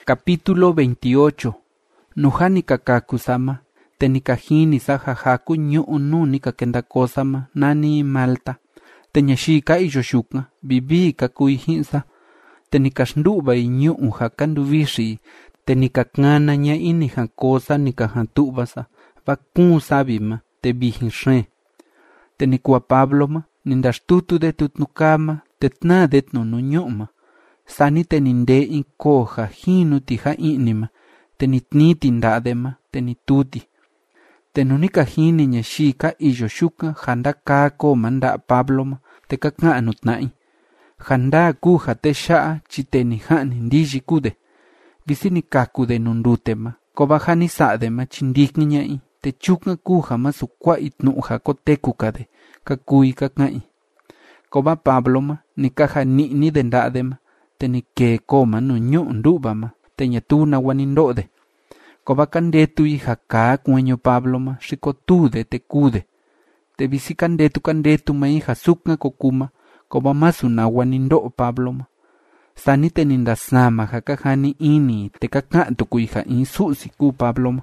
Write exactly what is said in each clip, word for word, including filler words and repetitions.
Capítulo veintiocho. Nujani kakakusama, tenikajini sa jajaku ñu'unu nikakendakosama nani Malta, teñaxika iyoshuka, bibi kakuihinsa, tenikaxndu'va iñu'u jakanduvixi, tenikakana ña ini jakosa nikajantuvasa, vakun sabima, tevijin xe. Tenikua Pabloma, nindaxtutu de tutnukama, tetna detnunu ñu'ma. Sani teninde inko jajinu tija inima, tenitniti ndadema, tenituti. Tenunikajini ñaxika iyoshuka janda kako manda Pabloma, tekakanu tna'i. Janda kuja te sha'a chitenijani ndiji kude. Visini kakude nundutema, kobajani sadema chindikni ña'i, techuka kuja masukwa itnuja kotekukade, kakui kakna'i. Koba Pabloma nikaja ni'ni de ndadema, tenike koma nu ñu'u nduvama, teñatuna wanindode. Koba kandetu hija ka kueño Pabloma, xikotude tekude. Te visi kandetu kandetu ma hija sukna kokuma, koba masuna wanindo Pabloma. Sani tenindasama jakajani ini, te kakantu ku hija insusi ku Pabloma.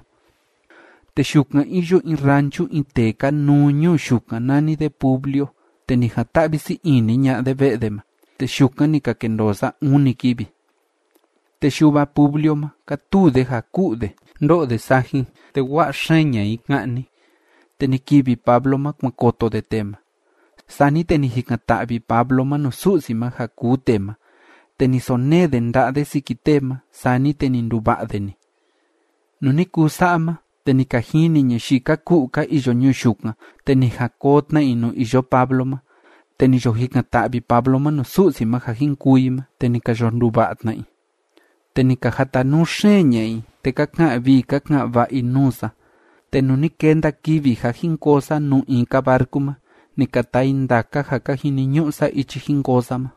Te shukna iyo in ranchu inteka nuñu shukna nani de Publio, tenijata visi ini ña de vedema. Te shuka nikakendosa unikibi. Te shuba Publioma, katude jakude, ndo de saji, te wa sheña ikani. Te nikibi Pabloma kuakoto de tema. Sani te nijikatabi Pabloma no susima jakutema. Te nisone de nda de sikitema, sani te nindubadeni. Nunikusama, te nikajini nyeshika kuka iyo nyushuka, te nijakotna inu iyo Pabloma. Teniyohikatabi Pabloma no susima jajinkuima, tenikayondubatnai. Tenikajatanu sheñai, tekaknavi kaknava inusa. Tenunikenda kivi jajinkosa nu inka barkuma, nikataindaka jakajiniñusa ichijinkosama.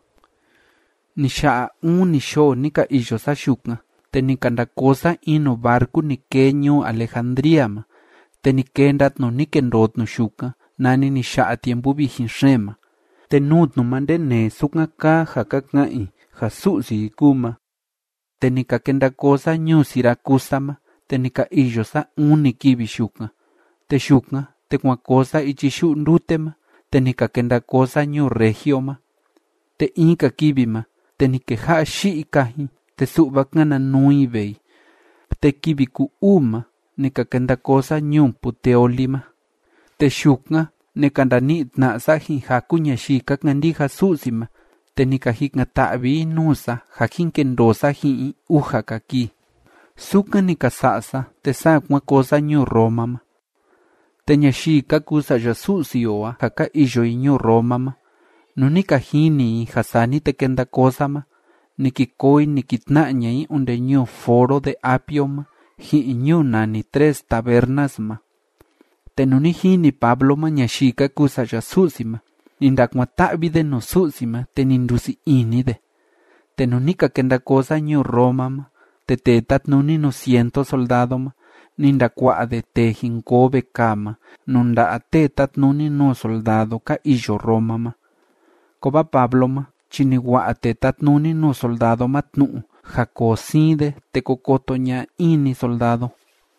Nishaa un nisho nika iyosa shukna, tenikandakosa ino barku nikeñu Alejandriama, tenikendat no nikendot no shuka, nani nishaa tiempo vijinshema. Tenutnu mandene sukna ka jakaknai, jasusi kuma. Tenika kendakosa nyu Sirakusama, tenika iyosa unikibi shukna. Te shukna, te kuakosa ichishu ndutema, tenika kendakosa nyu Regioma. Te inka kibima, tenike ha shiikahi, te subakana nuibei. Te kibiku uma, nika kendakosa nyu Puteolima. Te shukna, nekandani na sahin hakunya shika kandija susima, tenikajikna tabi nusa, hajinkendosa hi ujakaki. Suka nikasasa, te sakwa cosa nyu Romama. Teña shika kusa yasusioa, haka iyo inyu Romama. Nunikajini hasani tekenda kosama, nikikoi nikitnañai unde nyu foro de Apioma, hi inyu nani tres tabernasma. Tenunijini Pabloma ñaxika kusa yasusima, nindakuatabi de no susima, tenindusi inide. Tenunika kendakosa nyu Romama, tetetat nuni no ciento soldadoma, nindakuade tejinkobe kama, nunda atetat nuni no soldado ka iyo Romama. Koba Pabloma, chiniwa atetat nuni no soldado matnu, jakoside tekokoto ña ini soldado.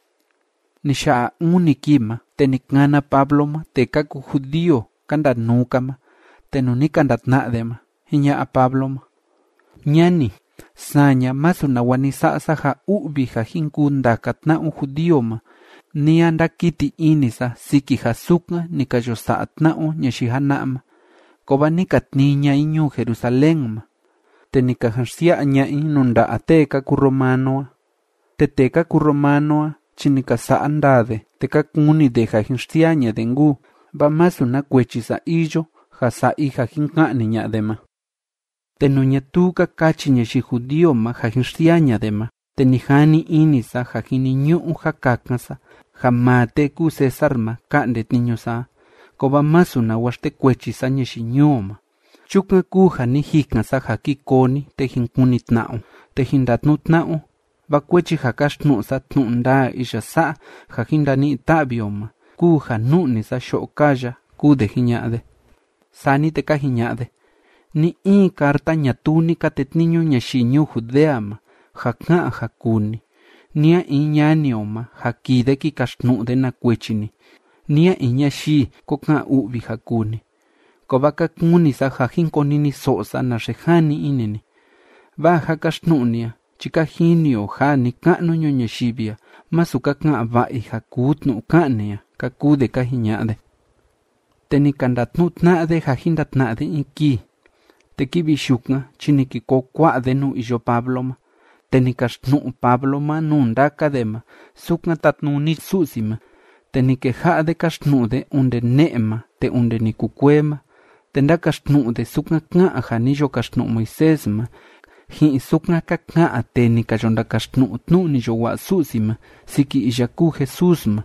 Nisha unikima, tenikana Pabloma, tekaku judío, kanda nukama, tenunikandatnadema, hiña a Pabloma. Ñani, saña masuna wanisasa ja ubi ja jinkundakatna un judíoma, ni anda kiti inisa, siki ja sukna, nikayosatnao, ñaxihanama, koba nikatniña iñu Jerusalenma, tenikajansia ña inunda ateka ku Romanoa, teteka ku Romanoa, chinikasa andade, tekakuni de jajinstiaña dengu, va más una cuechisa illo, jasa y jajinkani ñadema. Tenuñatuka kachiña shi judío ma jajinstiaña dema, tenijani inisa jajiniñu un jakaknasa, jamate ku Cesarma kande tiñosa, koba más una huaste cuechisa ña shi ñoma. Chukna ku jani jiknasa jakikoni tejinkunitnao, tejindatnutnao, bakwechi jakashnu sa tnunda isha sa jajindani tabioma, ku januni sa shokaya, ku de hiñade. Sani te kajiñade. Ni in karta ñatuni katetniño ñaxiñu Judeama, jaka'a jakuni, nia iñanioma jakide kikaxtnu'de nakuechini, nia iñaxi koka'a u'vi jakuni. Koba kakuni sa jajinkonini so'sa naxejani inini. Va jakaxtnu'nia chikajinio ja ni ka'nu ñoñaxivia, masu kaka'a va'i jakutnu ka'nia kakude kajiña'de. Te ni kandatnu'tna'de jajindatna'de inki. Te kibixuka chiniki kokua'de nu iyo Pablo ma. Te ni kaxtnu'u Pablo ma nu ndakade ma suka tatnuni su'sima. Te ni keja'de kaxtnu'de unde ne'ma te unde ni kukuema. Te ndakaxtnu'de suka ka'a ja niyo kaxtnu'u Moisés ma. Ji'i suka kaka'a te ni kayondakaxtnu'u tnu niyo wa'a su'sima siki iyaku Jesús ma.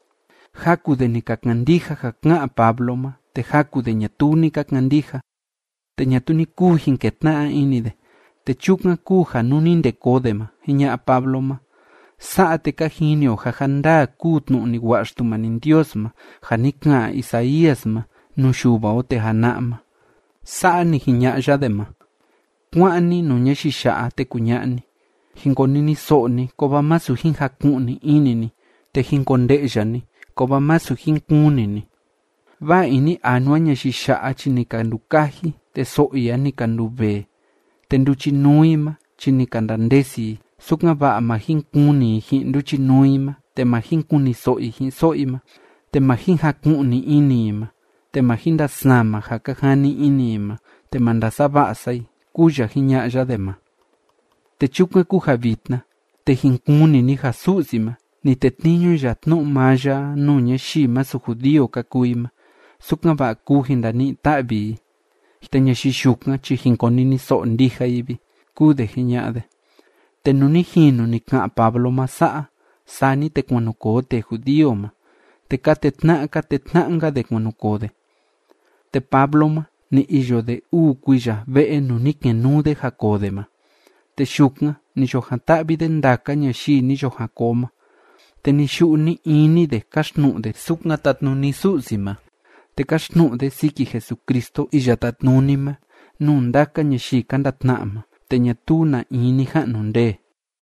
Jakude ni kakandija jaka'a Pablo ma. Te jakude ñatu ni kakandija. Te ñatu ni kujin ketna'a inide. Te chuka kuja nuni ndekode ma jiña'a Pablo ma. Sa'a te kajinio jajanda kutnu ni waxtuma ni Dios ma janika'a Isaías ma nuxuba o te jana'a ma. Sa'a ni jiña'a yade ma. Kua'ni nuña xixa'a te kuña'ni. Jinkonini so'ni koba masu jinjaku'ni inini. Te jinkonde'yani koba masu jinkunini. Va ini anua ña xixa'a chinikandukaji te so'ya ni kandube. Te nduchinuima chinikandandesi suka va'a ma jinkuni jin nduchinuima te ma jinkuni so'i jin so'ima. Te ma jinjaku'ni inima. Te ma jindasama jakajani inima. Te mandasaba'asai kuya jiña'a yadema. Te chuka kuja vitna. Te jinkuni ni jasu'sima. Ni te tniño yatnu maya nuña shima su judío kakuima. Suka va'a kujindani ta'vi. Te ña xixuka chi jinkonini so'o ndija ivi. Kude jiña'de. Te nuni jinu ni ka'a Pablo ma sa'a. Sani te kuanuko te judío ma. Te katetna'a katetna'anga de kuanukode. Te Pablo ma ni iyo de u kuya ve'e nuni kenude jakode ma. Te xuka ni yojantavi de ndaka ña xi ni yojakoma. Te ni xu'u ni ini de kaxtnu'de suka tatnuni su'sima. Te kaxtnu'de siki Jesucristo iya tatnunima nu ndaka ña xi kandatna'ama te ñatu na ini ja'nu nde.